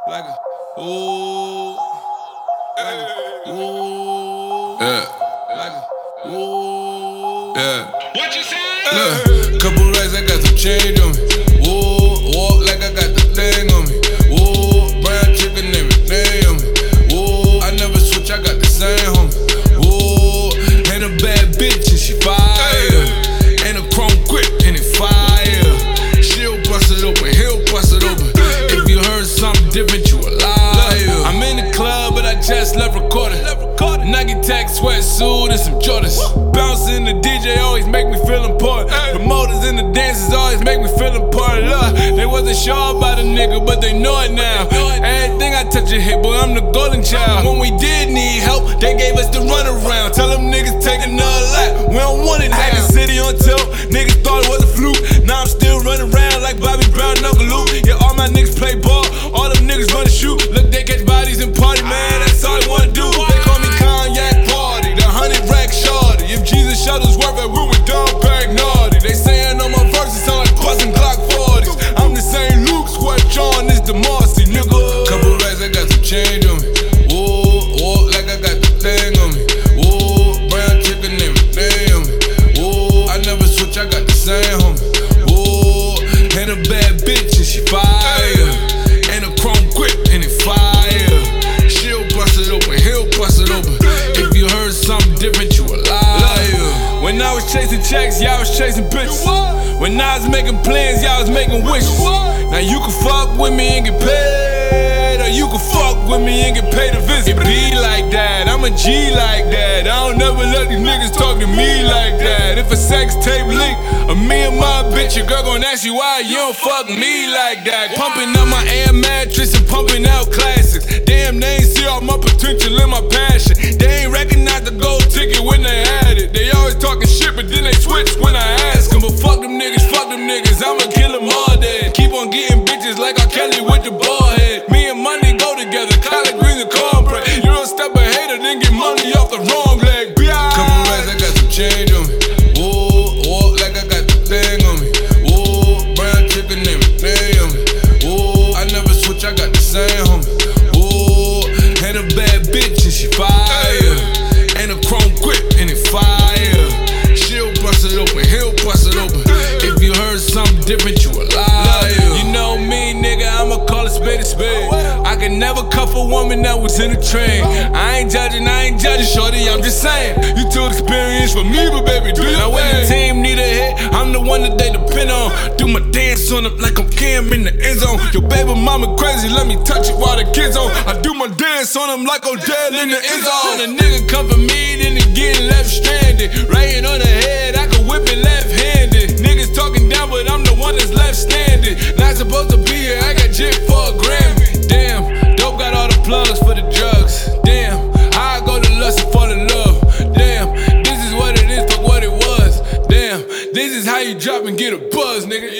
like a ooh, like a ooh, Yeah, like a ooh. yeah. What you say? Look, couple racks, I got some change on me. Ooh, walk like I got the thing on me. Ooh, brown chicken, everything on me. Ooh, I never switch, I got the same homie. Ooh, and a bad bitch and she fire. And a chrome grip and it fire. She'll bust it open, he'll bust it open. If you heard something different, you a liar. I'm in the club, but I just left recording. Nike Tech sweatsuit and some Jordans. Bouncing the DJ always make me feel important. Promoters and the dancers always make me feel important. Look, they wasn't sure about a nigga, but they know it now. Everything I touch a hit, boy, I'm the golden child. When we did need help, they gave us the runaround. Tell them niggas take another lap, we don't want it now. Had the city on tilt, niggas thought it was a fluke. Now I'm still running around like Bobby Brown, Knuckle Luke. Yeah, all my niggas play ball, all them niggas run and shoot. Look, they catch bodies and party, man, that's all they wanna do. They call me Cognac Party, the 100-rack shorty. If Jesus shut his work, that we went down back naughty. They saying on my verses sound like buzzing Glock 40s. I'm the same Luke, sweat John is the Marcy, nigga. Couple racks, I got some change on me. Ooh, walk like I got the thing on me. Ooh, brown chicken, everything on me. Ooh, I never switch, I got the same homie. Ooh, and a bad bitch and she fire. And a chrome grip and it fire. She'll bust it open, he'll bust it open. If you heard something different, you a liar. When I was chasing checks, y'all was chasing bitches. When I was making plans, y'all was making wishes. Now you can fuck with me and get paid, or you can fuck with me and get paid to visit. It be like that, I'm a G like that. I don't never let these niggas talk to me like that. If a sex tape leak, or me and my bitch, your girl gon' ask you why you don't fuck me like that. Pumping up my air mattress and pumping out classics. Damn, they ain't see all my potential and my passion. They ain't recognize the gold ticket when they had it. They always talking shit, but then they switch when I ask them. But fuck them niggas, I'ma kill them all dead. Keep on getting bitches like R. Kelly with the ball head. Me and money go together, collard greens and cornbread. You don't step a hater, then get money off the wrong leg. Couple racks, I got some change on me. Ooh, walk like I got the thing on me. Ooh, brown chicken, everything on me. Ooh, I never switch, I got the same homie. Ooh, and a bad bitch and she fire. And a chrome grip and it fire. She'll bust it open, he'll bust it open. If you heard something different, you a liar. You know me, nigga, I'ma call a spade a spade. I can never cuff a woman that was in a train. I ain't judging, shorty, I'm just saying. You too experienced for me, but baby, do your thing. Now when the team need a hit, I'm the one that they depend on. Do my dance on them like I'm Cam in the end zone. Your baby mama crazy, let me touch it while the kids on. I do my dance on them like Odell in the end zone. A nigga come for me, then he getting left stranded. Right on the head, I can whip it left-handed. Niggas talking down, but I'm the one that's left standing. Not supposed to be here, I got jit for a Grammy. Damn, dope got all the plugs for the drugs. Damn, I go to lust and fall in love. Damn, this is what it is, fuck what it was. Damn, this is how you drop and get a buzz, nigga.